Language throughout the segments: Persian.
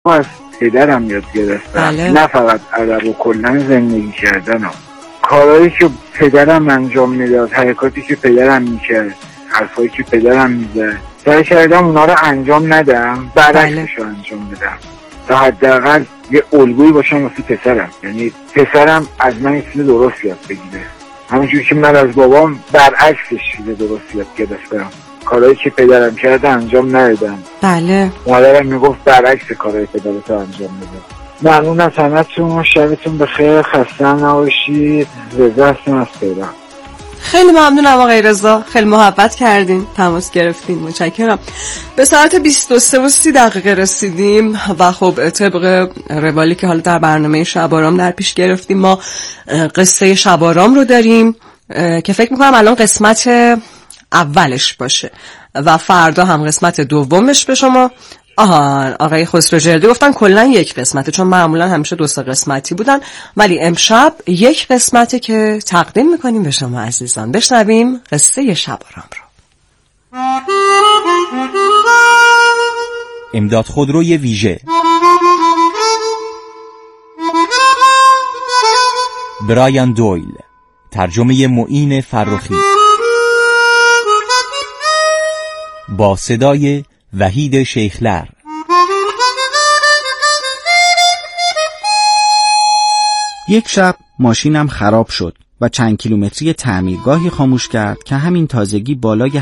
از پدرم یاد گرفتم. نه فقط ادب و کلا زندگی کردن کارهایی که پدرم انجام میداد، حرکاتی که پدرم میکرد، حرفایی که پدرم میزد، سعی کردم اونا رو انجام ندم، برعکسش رو انجام بدم تا حداقل یه الگویی باشم واسه پسرم. یعنی پسرم از من یه چیز درست یاد بگیره، همونجوری که من از بابام برعکسش چیز درست یاد گرفتم. کارهایی که پدرم کرده انجام ندادم. بله. مادرم میگفت برعکس کارهای پدرت انجام بده. ممنون از همتون، شبتون بخیر، خسته نباشید. رضا هستم از تهران. خیلی ممنونم آقای رضا، خیلی محبت کردین، تماس گرفتین، متشکرم. به ساعت 23:30 رسیدیم و خب طبق روالی که حالا در برنامه شبارام در پیش گرفتیم، ما قصه شبارام رو داریم که فکر میکنم الان قسمت اولش باشه و فردا هم قسمت دومش به شما. آقای خسرو جردی گفتن کلا یک قسمته، چون معمولا همیشه 2 قسمتی بودن، ولی امشب یک قسمته که تقدیم میکنیم به شما عزیزان. بشنویم قصه شبارام رو. امداد خودروی ویژه، برایان دویل، ترجمه معین فرخی، با صدای وحید شیخلر. یک شب ماشینم خراب شد و چند کیلومتری تعمیرگاهی خاموش کرد که همین تازگی بالای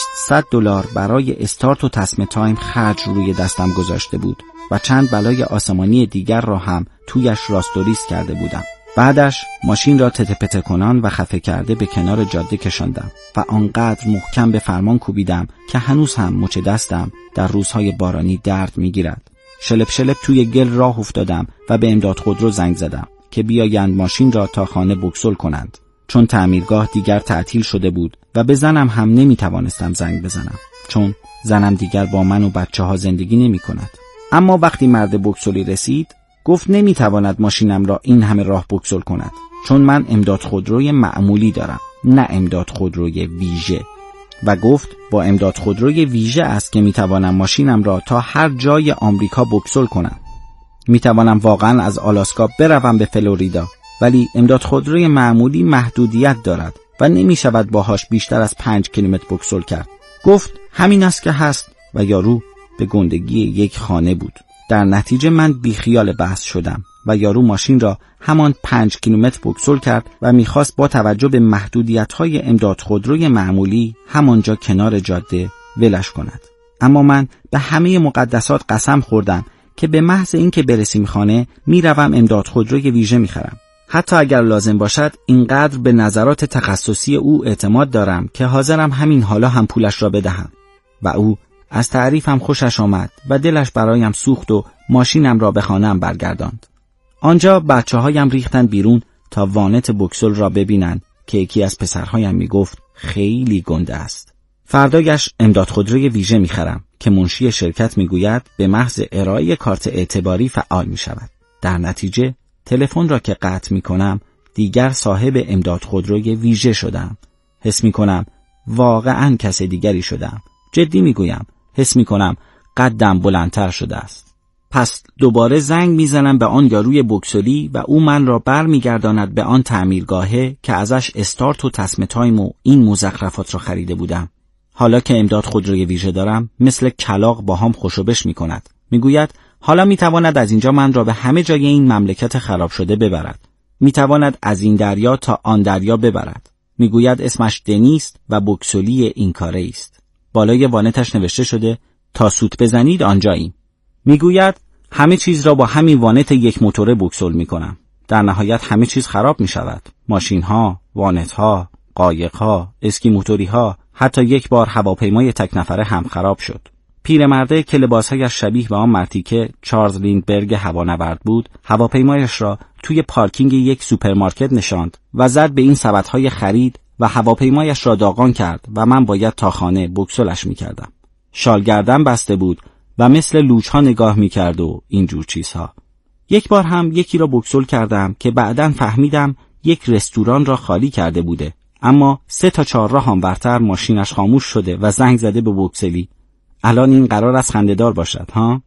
$800 برای استارت و تسمه تایم خرج روی دستم گذاشته بود و چند بلای آسمانی دیگر را هم تویش راست و ریست کرده بودم. بعدش ماشین را تته پته کنان و خفه کرده به کنار جاده کشاندم و آنقدر محکم به فرمان کوبیدم که هنوز هم مچ دستم در روزهای بارانی درد میگیرد. شلپ شلپ توی گل راه افتادم و به امداد خودرو زنگ زدم که بیایند ماشین را تا خانه بکسل کنند، چون تعمیرگاه دیگر تعطیل شده بود و به زنم هم نمیتوانستم زنگ بزنم، چون زنم دیگر با من و بچه‌ها زندگی نمی کند. اما وقتی مرد بکسلی رسید گفت نمیتواند ماشینم را این همه راه بکسل کند، چون من امداد خودروی معمولی دارم، نه امداد خودروی ویژه، و گفت با امداد خودروی ویژه است که میتوانم ماشینم را تا هر جای آمریکا بکسل کنم. میتوانم واقعا از آلاسکا بروم به فلوریدا، ولی امداد خودروی معمولی محدودیت دارد و نمیشود باهاش بیشتر از 5 کیلومتر بکسل کرد. گفت همین است که هست و یارو به گندگی یک خانه بود. در نتیجه من بیخیال بحث شدم و یارو ماشین را همان 5 کیلومتر بکسل کرد و میخواست با توجه به محدودیت‌های امداد خودروی معمولی همانجا کنار جاده ولش کند. اما من به همه مقدسات قسم خوردم که به محض اینکه برسیم خانه میروم امداد خودروی ویژه میخرم. حتی اگر لازم باشد اینقدر به نظرات تخصصی او اعتماد دارم که حاضرم همین حالا هم پولش را بدهم. و او از تعریفم خوشش آمد و دلش برایم سوخت و ماشینم را به خانه‌ام برگرداند. آنجا بچه‌هایم ریختن بیرون تا وانت بکسل را ببینند که یکی از پسرهایم میگفت خیلی گنده است. فردایش امداد خودروی ویژه میخرم که منشی شرکت میگوید به محض ارائه کارت اعتباری فعال میشود. در نتیجه تلفن را که قطع میکنم دیگر صاحب امداد خودروی ویژه شدم. حس میکنم واقعاً کس دیگری شدم. جدی میگویم، حس میکنم قدم بلندتر شده است. پس دوباره زنگ میزنم به آن یاروی بکسلی و او من را برمیگرداند به آن تعمیرگاهه که ازش استارت و تسمه تایم و این مزخرفات را خریده بودم. حالا که امداد خودروی ویژه دارم مثل کلاغ با هم خوشوبش میکند. میگوید حالا میتواند از اینجا من را به همه جای این مملکت خراب شده ببرد. میتواند از این دریا تا آن دریا ببرد. میگوید اسمش دنیست و بکسلی این کاره است. بالای وانتش نوشته شده تا سوت بزنید آنجاییم. میگوید همه چیز را با همین وانت یک موتوره بکسل میکنم. در نهایت همه چیز خراب میشود. ماشین ها، وانت ها، قایق ها، اسکی موتوری ها، حتی یک بار هواپیمای تک نفره هم خراب شد. پیرمرده که لباسهایش شبیه به آن مرتیکه چارلز لیندبرگ هوانورد بود، هواپیمایش را توی پارکینگ یک سوپرمارکت نشاند و زد به این سبدهای خرید و هواپیمایش را داغان کرد و من باید تا خانه بکسلش میکردم. شالگردن بسته بود و مثل لوچ‌ها نگاه میکرد و اینجور چیزها. یک بار هم یکی را بکسل کردم که بعداً فهمیدم یک رستوران را خالی کرده بوده، اما 3 تا 4 راه آنورتر ماشینش خاموش شده و زنگ زده به بکسلی. الان این قرار است خنده‌دار باشد ها؟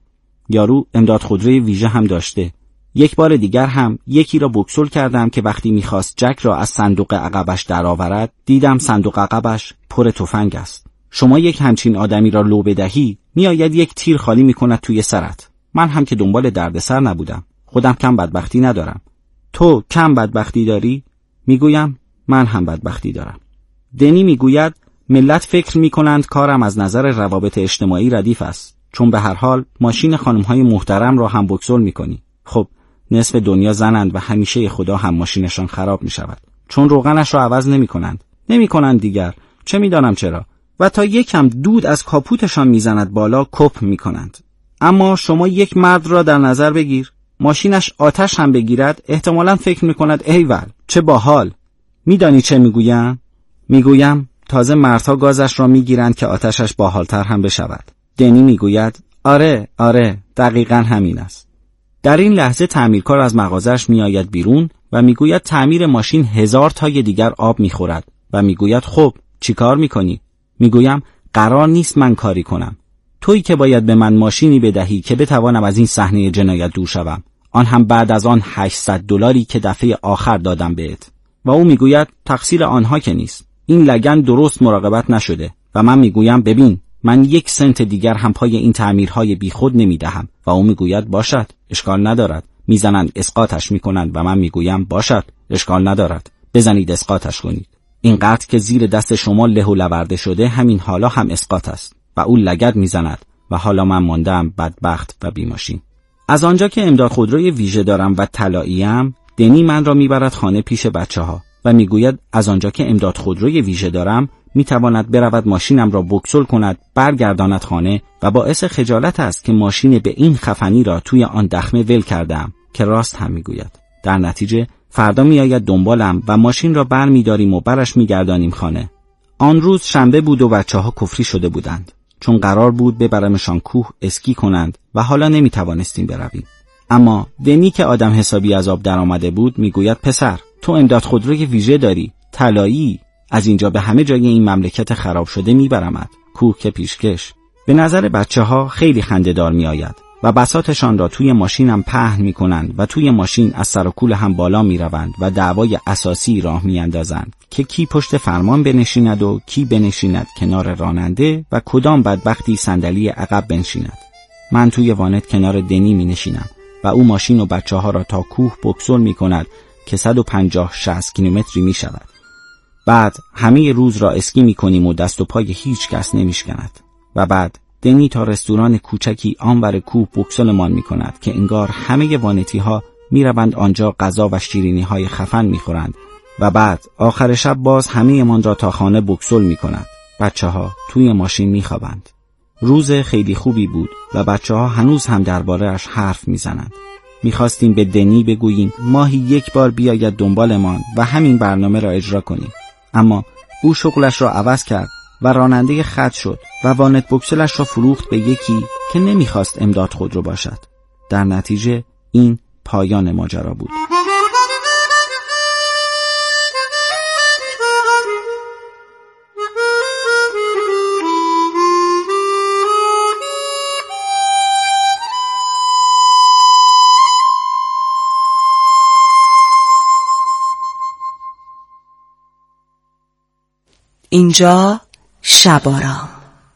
یارو امداد خودروی ویژه هم داشته. یک بار دیگر هم یکی را بکسل کردم که وقتی میخواست جک را از صندوق عقبش درآورد دیدم صندوق عقبش پر تفنگ است. شما یک همچین آدمی را لو بدهی میآید یک تیر خالی میکند توی سرت. من هم که دنبال دردسر نبودم. خودم کم بدبختی ندارم. تو کم بدبختی داری؟ میگویم من هم بدبختی دارم. دنی میگوید ملت فکر میکنند کارم از نظر روابط اجتماعی ردیف است، چون به هر حال ماشین خانمهای محترم را هم بکسل میکنی. خب نصف دنیا زنند و همیشه خدا هم ماشینشان خراب میشود، چون روغنش را عوض نمیکنند دیگر. چه میدانم چرا. و تا یکم دود از کاپوتشان میزند بالا کپ میکنند. اما شما یک مرد را در نظر بگیر، ماشینش آتش هم بگیرد احتمالاً فکر میکند ایول چه باحال. میدانی چه میگویم؟ میگویم تازه مردها گازش را میگیرند که آتشش باحالتر هم بشود. دنی میگوید آره دقیقاً همین است. در این لحظه تعمیرکار از مغازش میآید بیرون و میگوید تعمیر ماشین 1000 تای دیگر آب میخورد و میگوید خب چی کار میکنی؟ میگویم قرار نیست من کاری کنم. تویی که باید به من ماشینی بدهی که بتوانم از این صحنه جنایت دور شوم، آن هم بعد از آن $800 که دفعه آخر دادم بهت. و او میگوید تقصیر آنها که نیست، این لگن درست مراقبت نشده. و من میگویم ببین من 1 سنت دیگر هم پای این تعمیرهای بیخود نمیدهم. و او میگوید باشد اشکال ندارد. میزنند اسقاطش میکنند و من میگویم باشد اشکال ندارد، بزنید اسقاطش کنید. اینقدر که زیر دست شما له و لورده شده همین حالا هم اسقاط است. و او لگد میزند و حالا من ماندم بدبخت و بیماشین. از آنجا که امداد خودروی ویژه دارم و طلاییم، دنی من را میبرد خانه پیش بچه‌ها و میگوید از آنجا که امداد خودروی ویژه دارم میتواند برود ماشینم را بکسل کند، برگرداند خانه و باعث خجالت است که ماشین به این خفنی را توی آن دخمه ول کردم که راست هم میگوید. در نتیجه فردا میآید دنبالم و ماشین را بر میداریم و برش میگردانیم خانه. آن روز شنبه بود و بچه‌ها کفری شده بودند، چون قرار بود ببرمشان کوه اسکی کنند و حالا نمیتوانستیم برویم. اما دنی که آدم حسابی از آب در آمده بود میگوید پسر تو امداد خودروی ویژه داری، طلایی، از اینجا به همه جای این مملکت خراب شده میبرمت، کوه که پیشکش. به نظر بچه‌ها خیلی خنده‌دار میآید و بساطشان را توی ماشینم پهن میکنند و توی ماشین از سر و کول هم بالا میروند و دعوای اساسی راه میاندازند که کی پشت فرمان بنشیند و کی بنشیند کنار راننده و کدام بدبختی صندلی عقب بنشیند. من توی وانت کنار دنی می نشینم و او ماشین و بچه‌ها را تا کوه بکسل می کند که 150-60 کیلومتری می شود. بعد همه روز را اسکی می کنیم و دست و پای هیچ کس نمی شکند و بعد دنی تا رستوران کوچکی آنور کوه بکسلمان می کند که انگار همه وانتی ها می روند آنجا غذا و شیرینی های خفن می خورند و بعد آخر شب باز همه من را تا خانه بکسل می کند. بچه‌ها توی ماشین می خوابند. روز خیلی خوبی بود و بچه‌ها هنوز هم درباره اش حرف میزنند. میخواستیم به دنی بگوییم ماهی 1 بار بیاید دنبالمان و همین برنامه را اجرا کنیم، اما او شغلش را عوض کرد و راننده خط شد و وانت بکسلش را فروخت به یکی که نمیخواست امداد خودرو باشد. در نتیجه این پایان ماجرا بود. اینجا شبارام.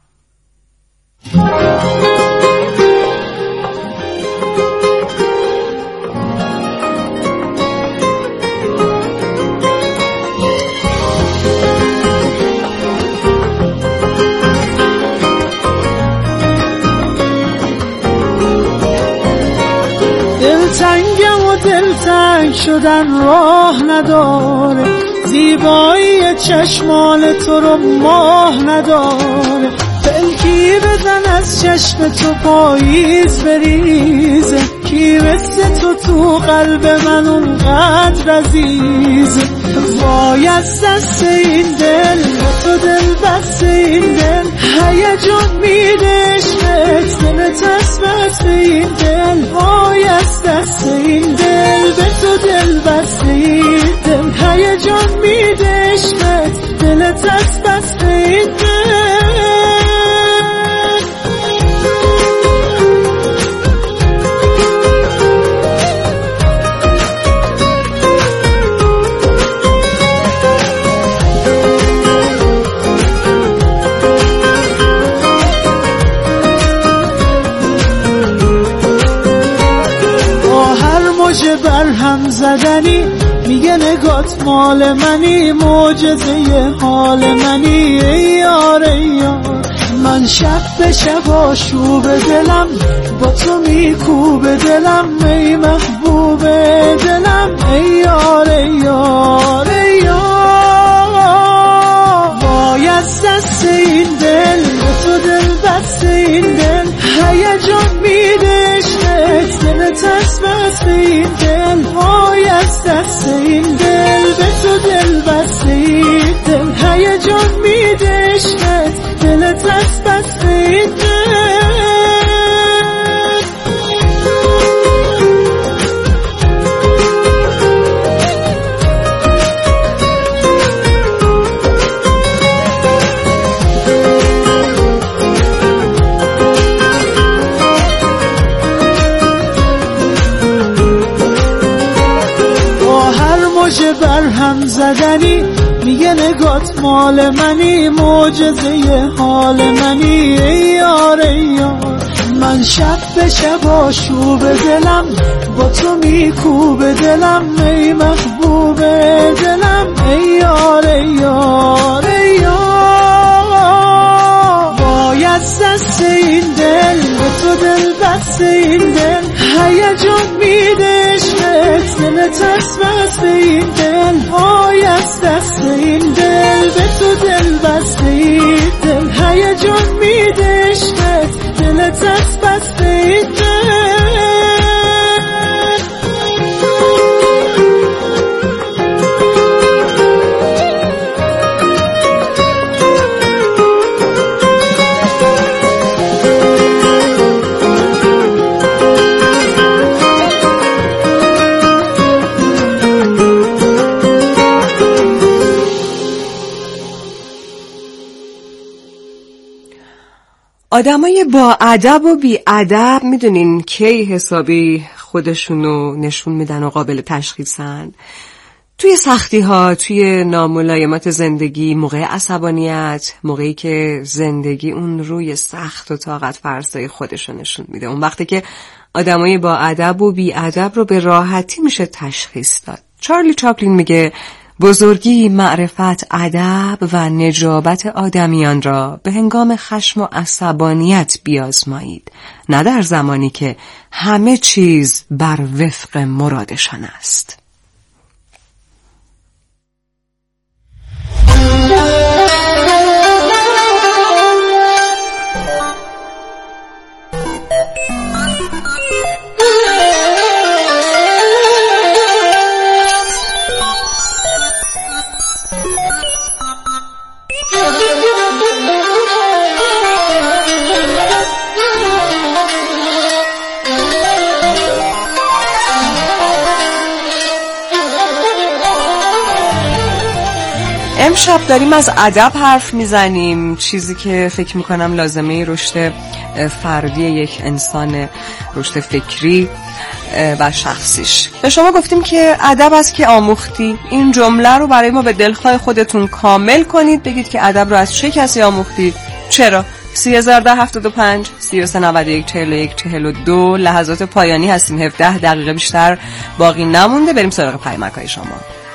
دلتنگم و دلتنگ شدن راه نداره، زیبایی چشمان تو رو ماه نداره، پلکی بزن از چشم تو پاییز بریزه، کی مثل تو قلب من اونقدر عزیزه. وای از دست این دل تو دل بست این دل، هیجان میده عشقت دلت اسمت این دل. وای از دست این دل به تو دل بست این دل، هیجان میده عشقت دلت اسمت این دل. برهم زدنی، میگه نگات مال منی، معجزه حال منی. ای یار ای یار، من شب به شب آشوب دلم، با تو میکوب دلم. ای محبوب دلم، ای یار ای یار ای یار. وای از دست این دل، به تو دل بست این دل، هیجان میده عشقت، دلت بست این دل. وای از دست این دل، به تو دل بست این دل، هیجان میده عشقت، دلت بست این دل. برهم زدنی، میگه نگات مال منی، معجزه حال منی. ای یار ای یار، من شب به شب آشوب دلم، با تو میکوب دلم. ای محبوب دلم، ای یار ای یار ای یار. وای از دست این دل، به تو دل بست این دل، هیجان میده عشقت، دلت بست این دل. وای از دست این دل، به تو دل بست این دل، هیجان میده عشقت، دلت بست این دل. آدمای با ادب و بی ادب میدونین کی حسابی خودشونو نشون میدن و قابل تشخیصن؟ توی سختی ها، توی ناملایمات زندگی، موقع عصبانیت، موقعی که زندگی اون روی سخت و طاقت فرسای خودشو نشون میده. اون وقتی که آدمای با ادب و بی ادب رو به راحتی میشه تشخیص داد. چارلی چاپلین میگه بزرگی، معرفت، ادب و نجابت آدمیان را به هنگام خشم و عصبانیت بیازمایید، نه در زمانی که همه چیز بر وفق مرادشان است. امشب داریم از ادب حرف میزنیم، چیزی که فکر میکنم لازمه رشد فردی یک انسان، رشد فکری و شخصیش. به شما گفتیم که ادب است که آموختی. این جمله رو برای ما به دلخواه خودتون کامل کنید، بگید که ادب رو از چه کسی آموختید، چرا. 3075 3391 41 42. لحظات پایانی هستیم، 17 دقیقه بیشتر باقی نمونده، بریم سراغ پیامک‌های شما.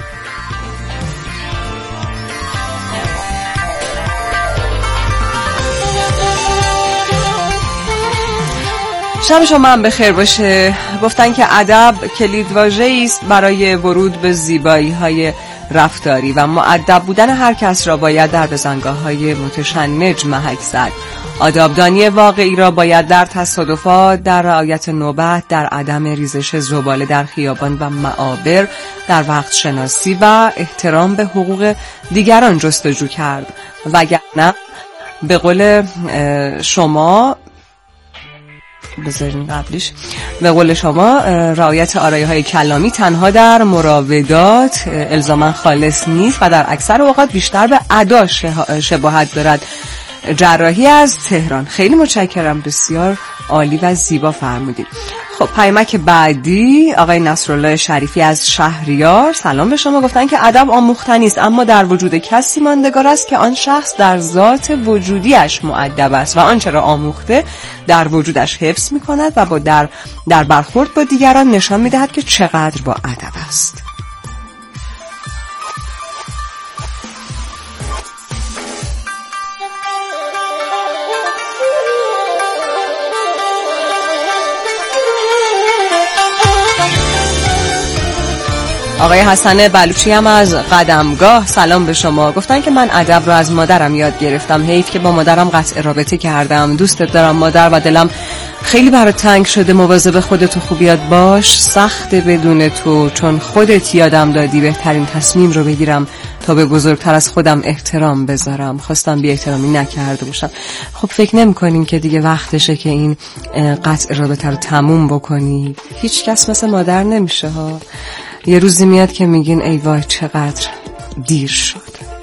شب شما هم بخیر باشه. گفتن که ادب کلیدواژه‌ای است برای ورود به زیبایی‌های رفتاری و مؤدب بودن هر کس را باید در بزنگاه‌های متشنج محک زد. آدابدانی واقعی را باید در تصادفات، در رعایت نوبت، در عدم ریزش زباله در خیابان و معابر، در وقت شناسی و احترام به حقوق دیگران جستجو کرد، وگرنه به قول شما بذارین قبلش، به قول شما رعایت آرایه‌های کلامی تنها در مراودات الزاما خالص نیست و در اکثر اوقات بیشتر به ادا شباهت دارد. جراحی از تهران، خیلی متشکرم، بسیار عالی و زیبا فرمودید. خب پیامک بعدی آقای نصرالله شریفی از شهریار. سلام به شما. گفتن که ادب آموختنی است، اما در وجود کسی ماندگار است که آن شخص در ذات وجودیش مؤدب است و آنچه را آموخته در وجودش حفظ می‌کند و در برخورد با دیگران نشان می‌دهد که چقدر با ادب است. آقای حسن بلوچی هم از قدمگاه. سلام به شما. گفتن که من ادب رو از مادرم یاد گرفتم، حیف که با مادرم قطع رابطه کردم. دوستت دارم مادر و دلم خیلی برات تنگ شده، مواظب خودت و خوبیات باش، سخت بدون تو، چون خودت یادم دادی بهترین تصمیم رو بگیرم تا به بزرگتر از خودم احترام بذارم. خواستم بی احترامی نکرده باشم. خب فکر نمی‌کنین که دیگه وقتشه که این قطع رابطه رو تموم بکنی؟ هیچ کس مثل مادر نمیشه ها. یه روزی میاد که میگین ای وای چقدر دیر شد.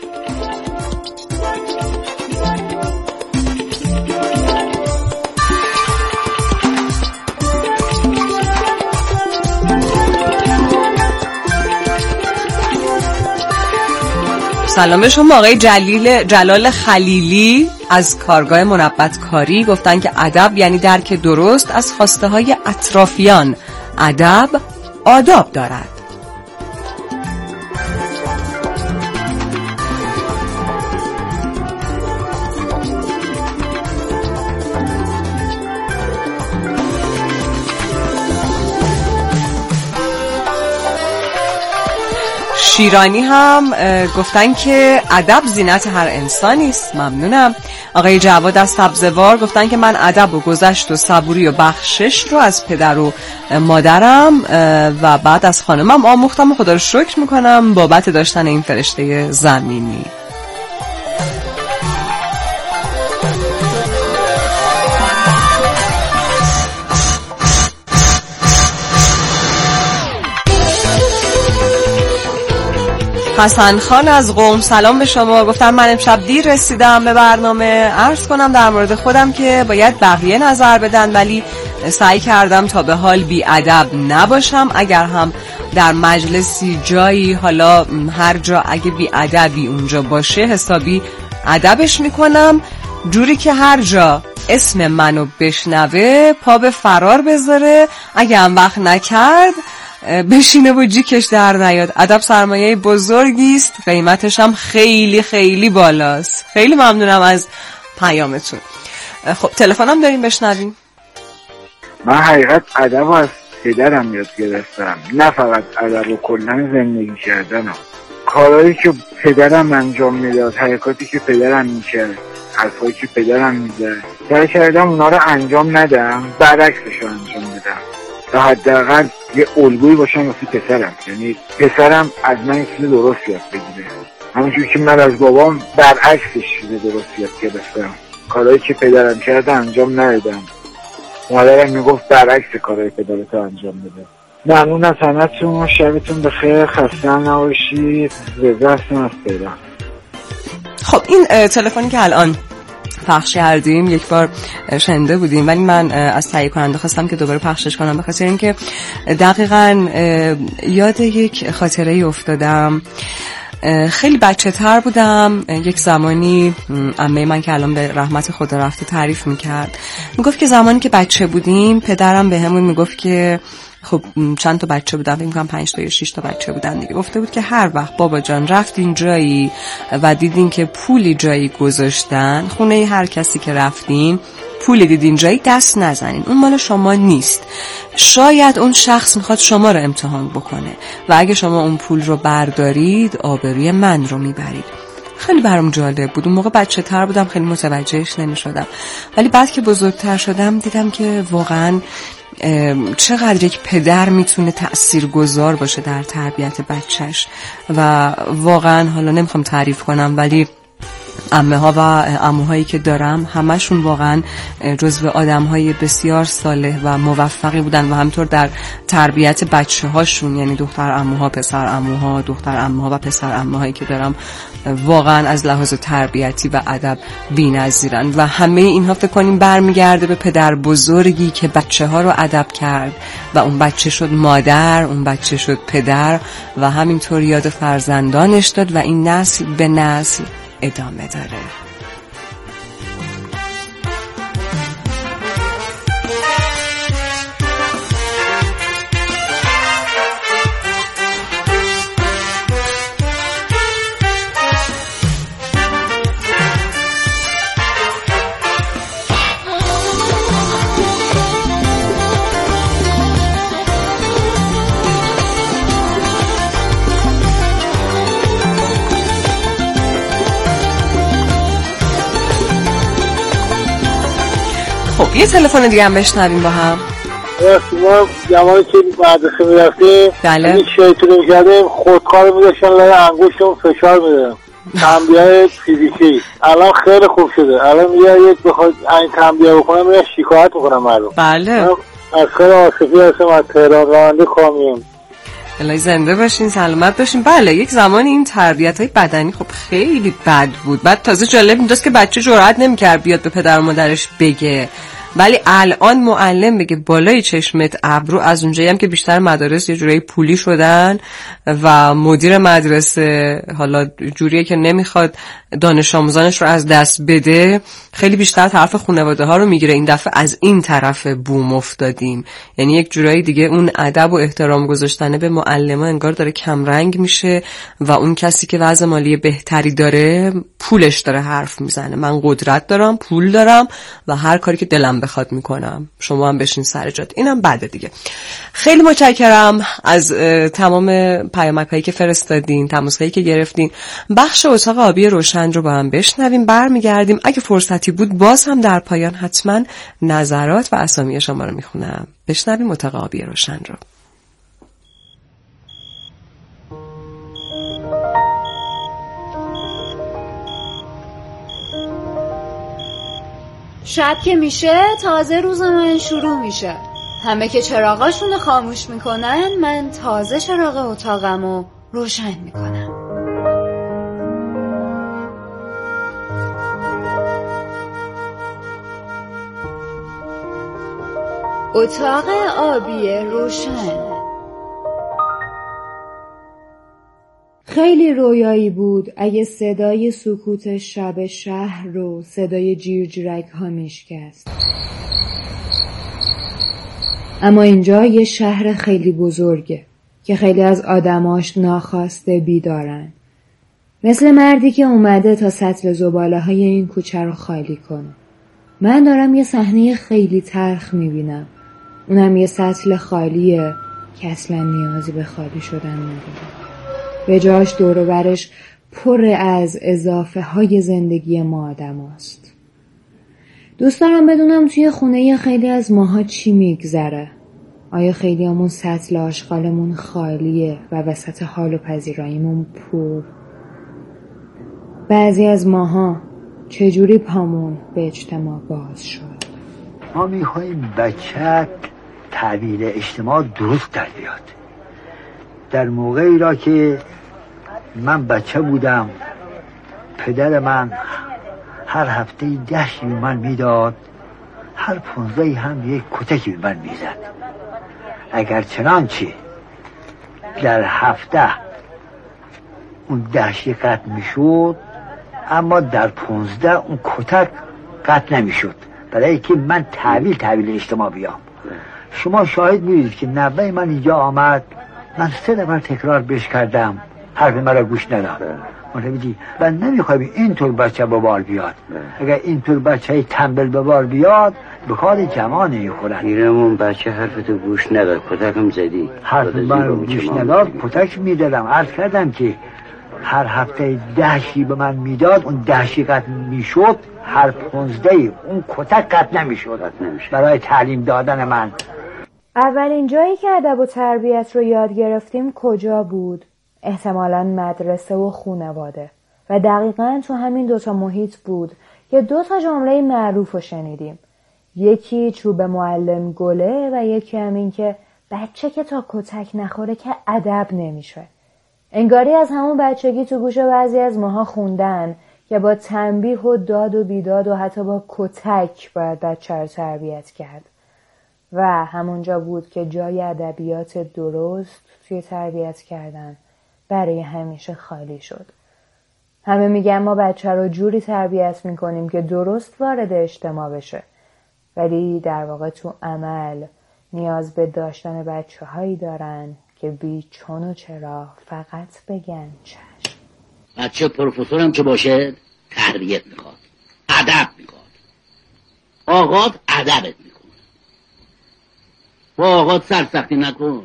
سلام به شما. آقای جلال خلیلی از کارگاه منبت کاری. گفتن که ادب یعنی درک درست از خواسته های اطرافیان. ادب آداب دارد. شیرانی هم گفتن که ادب زینت هر انسانی است. ممنونم. آقای جواد از سبزوار گفتن که من ادب و گذشت و صبوری و بخشش رو از پدر و مادرم و بعد از خانمم آموختم و خدا رو شکر میکنم بابت داشتن این فرشته زمینی. حسن خان از قم. سلام به شما. گفتم من امشب دیر رسیدم به برنامه. عرض کنم در مورد خودم که باید بقیه نظر بدن، ولی سعی کردم تا به حال بی ادب نباشم. اگر هم در مجلسی جایی، حالا هر جا اگه بی ادبی اونجا باشه حسابی ادبش میکنم، جوری که هر جا اسم منو بشنوه پا به فرار بذاره، اگه هم وقت نکرد بشینه و جیکش در نیاد. ادب سرمایه بزرگی است، قیمتش هم خیلی خیلی بالاست. خیلی ممنونم از پیامتون. خب تلفنم داریم بشنویم. من حقیقت ادب از پدرم یاد گرفتم، نه فقط ادب و کلا زندگی کردن. کارهایی که پدرم انجام میداد، حرکاتی که پدرم میکرد، حرفایی که پدرم میزد، سعی کردم اونا رو انجام ندم، برعکسش رو انجام بدم تا حداقل یه الگویی باشم واسه پسرم. یعنی پسرم از من یه چیز درست یاد بگیره، همونجور که من از بابام برعکسش چیز درست یاد گرفتم. کارهایی که پدرم کرده انجام ندادم، مادرم میگفت برعکس کارهای پدرت انجام بده. ممنون از همتون، شبتون بخیر، خسته نباشید. رضا هستم از تهران. خب این تلفنی که الان پخش کردیم یک بار شنیده بودیم، ولی من از تهیه کننده خواستم که دوباره پخشش کنم، به خاطر اینکه دقیقاً یاد یک خاطره افتادم. خیلی بچه تر بودم، یک زمانی عمه من که الان به رحمت خدا رفته تعریف میکرد، میگفت که زمانی که بچه بودیم پدرم به همون میگفت که خب چند تا بچه بودن، فکر می‌کنم 5 تا یا 6 تا بچه بودن دیگه، گفته بود که هر وقت بابا جان رفتین جایی و دیدین که پولی جایی گذاشتن، خونه هر کسی که رفتین پولی دیدین جایی، دست نزنین، اون مال شما نیست. شاید اون شخص میخواد شما رو امتحان بکنه و اگه شما اون پول رو بردارید آبروی من رو میبرید. خیلی برام جالب بود. اون موقع بچه تر بودم، خیلی متوجهش نمیشدم، ولی بعد که بزرگتر شدم دیدم که واقعاً چقدر یک پدر میتونه تأثیرگذار باشه در تربیت بچهش. و واقعا حالا نمیخوام تعریف کنم، ولی عمه ها و عموهایی که دارم همشون واقعا جزو آدم های بسیار صالح و موفقی بودن و همطور در تربیت بچه هاشون، یعنی دختر عموها، پسر عموها، دختر عموها و پسر عموهایی که دارم واقعا از لحاظ تربیتی و ادب بی‌نظیرن و همه اینها فکر کنیم برمیگرده به پدر بزرگی که بچه ها رو ادب کرد و اون بچه شد مادر، اون بچه شد پدر و همینطور یاد فرزندانش داد و این نسل به نسل ادامه داره. خب یه تلفن دیگه هم بشنویم با هم. ما زمانی که مدرسه میرفتیم بله این شیطونه میکردیم خودکار میداشتن لای انگوشتون فشار میدادم تنبیه فیزیکی. الان خیلی خوب شده، الان یک بخواد این تنبیه بکنم میره شکایت میکنم مردم. بله از خیلی آصفی هستم از تهران راننده کامیم. الهی زنده باشین سلامت باشین. بله یک زمانی این تربیت‌های بدنی خب خیلی بد بود. بعد تازه جالب اینجاست که بچه جرئت نمی‌کرد بیاد به پدر و مادرش بگه، ولی الان معلم بگه بالای چشمت ابرو، از اونجایی هم که بیشتر مدارس یه جوری پولی شدن و مدیر مدرسه حالا جوریه که نمیخواد دانش آموزانش رو از دست بده، خیلی بیشتر طرف خانواده ها رو میگیره. این دفعه از این طرف بوم افتادیم، یعنی یک جورایی دیگه اون ادب و احترام گذاشتن به معلم‌ها انگار داره کم رنگ میشه و اون کسی که وضع مالی بهتری داره پولش داره حرف میزنه. من قدرت دارم، پول دارم و هر کاری که دلم بخواد میکنم، شما هم بشین سر جات. اینم بده دیگه. خیلی متشکرم از تمام پیامک‌هایی که فرستادین، تماس‌هایی که گرفتین. بخش اتاق آبی روشن رو با هم بشنویم، برمیگردیم. اگه فرصتی بود باز هم در پایان حتما نظرات و اسامی شما رو میخونم. بشنویم اتاق آبی روشن رو. شب که میشه تازه روز من شروع میشه. همه که چراغاشونو خاموش میکنن، من تازه چراغ اتاقمو روشن میکنم. اتاق آبی روشن. خیلی رویایی بود اگه صدای سکوت شب شهر رو صدای جیرجیرک ها میشکست. اما اینجا یه شهر خیلی بزرگه که خیلی از آدماش ناخواسته بیدارن. مثل مردی که اومده تا سطل زباله های این کوچه رو خالی کنه. من دارم یه صحنه خیلی تلخ میبینم. اونم یه سطل خالیه که اصلا نیازی به خالی شدن نداره. به جاش دور و برش پر از اضافه های زندگی ما آدم هست. دوست دارم بدونم توی خونه خیلی از ماها چی میگذره. آیا خیلی همون سطل آشغالمون خالیه و وسط حال و پذیراییمون پر؟ بعضی از ماها چجوری پامون به اجتماع باز شد؟ ما میخواییم بچه تحویل اجتماع درست در بیاد. در موقعی را که من بچه بودم پدر من هر هفته 10 به من میداد، هر 15 هم یک کتکی به من میزد. اگر چنانچه در هفته اون 10 قطع میشد، اما در 15 اون کتک قطع نمیشد، برای که من تحویل اجتماع بیام. شما شاهد می‌بینید که نوه من اینجا آمد، من 3 دفعه تکرار بهش کردم، حرف مرا گوش نداد. می‌بینی و نمی‌خوایم اینطور بچه به بار بیاد. اگر اینطور بچه تنبل به بار بیاد، به کار جماع نمی‌خورن. میرمون بچه حرفتو گوش نداد، کتکم زدی. حرف من گوش نداد، کتک میدادم. عرض کردم که هر هفته 10 به من میداد، اون 10 قطع میشد، هر 15 اون کتک قطع نمیشد برای تعلیم دادن من. اولین جایی که ادب و تربیت رو یاد گرفتیم کجا بود؟ احتمالاً مدرسه و خانواده. و دقیقاً تو همین 2 محیط بود که 2 جمله معروف رو شنیدیم. یکی چوب معلم گله و یکی همین که بچه که تا کتک نخوره که ادب نمیشه. انگاری از همون بچگی تو گوش بعضی از ماها خوندن که با تنبیه و داد و بیداد و حتی با کتک باید بچه رو تربیت کرد و همونجا بود که جای ادبیات درست توی تربیت کردن برای همیشه خالی شد. همه میگن ما بچه رو جوری تربیت میکنیم که درست وارد اجتماع بشه، ولی در واقع تو عمل نیاز به داشتن بچه هایی دارن که بی چون و چرا فقط بگن چشم. بچه پروفسورم که باشه تربیت میخواد، ادب میخواد. آقات ادبت میکنه، با آقات سرسختی نکن.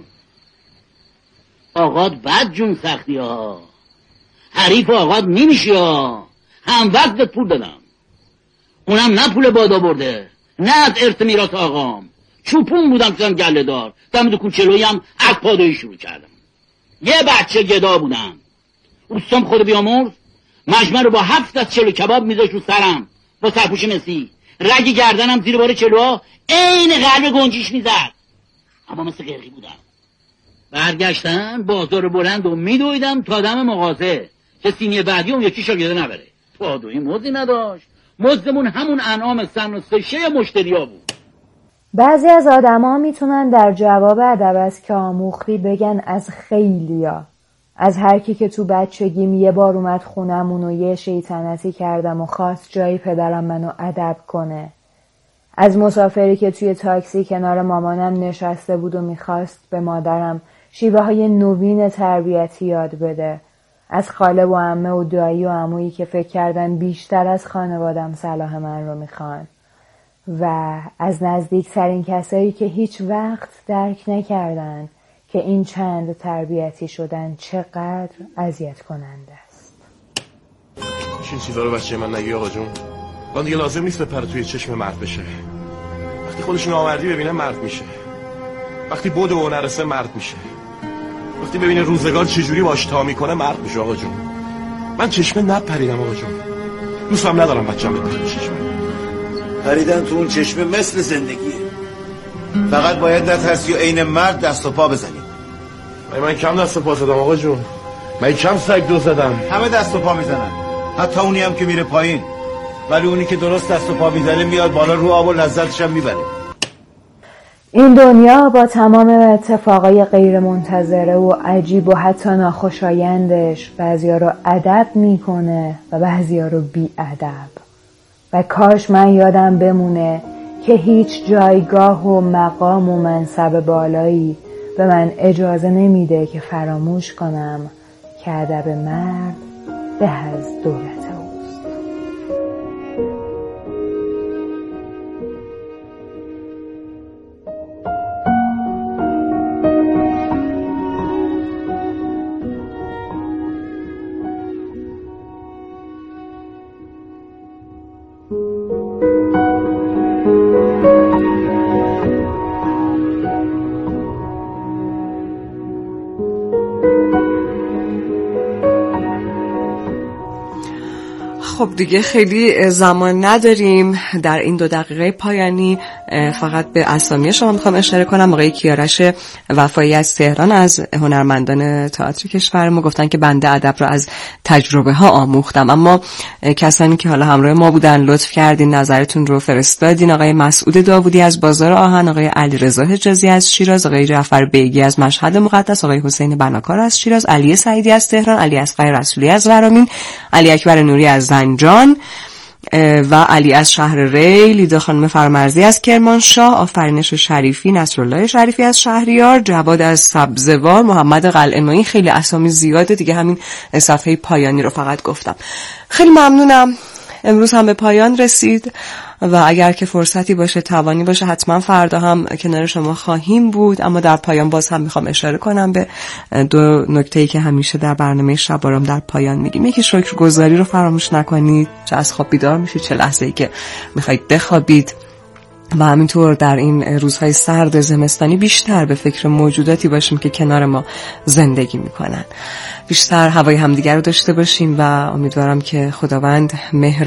آقات بد جون سختی ها، حریف آقات نمیشی ها. هم وقت به پول دادم، اونم نه پول بادا برده، نه از ارث میراث آقام. چوپون بودم که گله دار دم دو کوچلویی هم از پادویی شروع کردم. یه بچه گدا بودم، اوستام خود بیامرز مجمع رو با 7 دست چلو کباب میذاشت رو سرم با سرپوش مسی، رگ گردنم زیر بار چلوها عین قلب گنجیش میزد، اما مثل قرقی بودم. برگشتن بازار بلند و میدویدم تا دم مغازه که سینی بعدی اون یکی شاگرده نبره. پادویی مزدی نداشت، مزدمون همون انعام سن و سشه مشتریا بود. بعضی از آدما میتونن در جواب ادب است که آموختی بگن از خیلیا، از هر کی که تو بچگیم یه بار اومد خونمون و یه شیطنتی کردم و خواست جای پدرم منو ادب کنه، از مسافری که توی تاکسی کنار مامانم نشسته بود و میخواست به مادرم شیوه های نوین تربیتی یاد بده، از خاله و عمه و دایی و عمویی که فکر کردن بیشتر از خانوادم صلاح من رو میخوان، و از نزدیکترین کسایی که هیچ وقت درک نکردن که این چند تربیتی شدن چقدر اذیت کننده است. این چیزا رو بچه من نگی آقا جون. من دیگه لازم نیست بپره توی چشم مرد بشه. وقتی خودش نامردی ببینه مرد میشه، وقتی بود و نرسه مرد میشه، وقتی ببینه روزگار چجوری باش تا میکنه مرد میشه. آقا جون من چشمه نپریدم آقا جون، دوستم ندارم بچه‌م بپره تو چشمه. پریدن تو اون چشمه مثل زندگیه، فقط باید نترسی و عین مرد دست و پا بزنی. من کم دست و پا زدم آقا جون، من کم سگ دو زدم. همه دست و پا میزنن، حتی اونی هم که میره پایین، ولی اونی که درست دست و پا میزنه میاد بالا رو آب و لذتش هم میبره. این دنیا با تمام اتفاقای غیر منتظره و عجیب و حتی ناخوشایندش بعضیا رو ادب میکنه و بعضیا رو بی ادب. و کاش من یادم بمونه که هیچ جایگاه و مقام و منصب بالایی به من اجازه نمیده که فراموش کنم که ادب مرد به از دولت اوست. خب دیگه خیلی زمان نداریم در این 2 دقیقه پایانی. فقط به اسامی شما میخوام اشاره کنم. آقای کیارش وفایی از تهران از هنرمندان تئاتر کشور ما گفتن که بنده ادب رو از تجربه ها آموختم، اما کسانی که حالا همراه ما بودن لطف کردین نظرتون رو فرستادین. آقای مسعود داوودی از بازار آهن، آقای علیرضا حجازی از شیراز، آقای جعفر بیگی از مشهد مقدس، آقای حسین بناکار از شیراز، علی سعیدی از تهران، علی اصغر رسولی از ورامین، علی اکبر نوری از زنجان و علی از شهر ری، لیدا خانم فرامرزی از کرمانشاه، آفرینش شریفی، نصرالله شریفی از شهریار، جواد از سبزوار، محمد قلعه‌نویی. خیلی اسامی زیاده دیگه، همین صفحه پایانی رو فقط گفتم. خیلی ممنونم. امروز هم به پایان رسید و اگر که فرصتی باشه توانی باشه حتما فردا هم کنار شما خواهیم بود. اما در پایان باز هم میخوام اشاره کنم به 2 نکته‌ای که همیشه در برنامه شب آرام در پایان میگیم. یکی شکرگزاری رو فراموش نکنید، چه از خواب بیدار میشید چه لحظه‌ای که میخواید بخوابید، و همینطور در این روزهای سرد زمستانی بیشتر به فکر موجوداتی باشیم که کنار ما زندگی میکنن، بیشتر هوای همدیگر رو داشته باشیم و امیدوارم که خداوند مهر